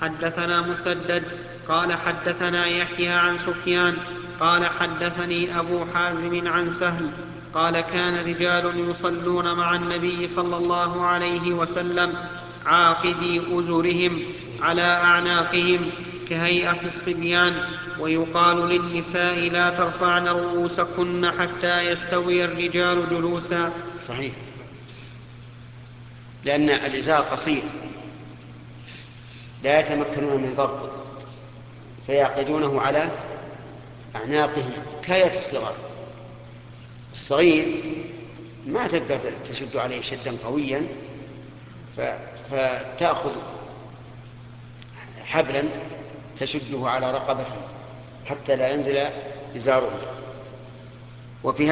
حدثنا مسدد قال حدثنا يحيى عن سفيان قال حدثني أبو حازم عن سهل قال كان رجال يصلون مع النبي صلى الله عليه وسلم عاقدي أزرهم على أعناقهم كهيئة الصبيان، ويقال للنساء لا ترفعن رؤوسكن حتى يستوي الرجال جلوسا. صحيح، لأن الإزار قصير لا يتمكنون من ضبطه فيعقدونه على أعناقهم كهيئة الصغار. الصغير ما تقدر تشد عليه شدا قويا فتأخذ حبلا تشده على رقبته حتى لا ينزل إزاره. وفي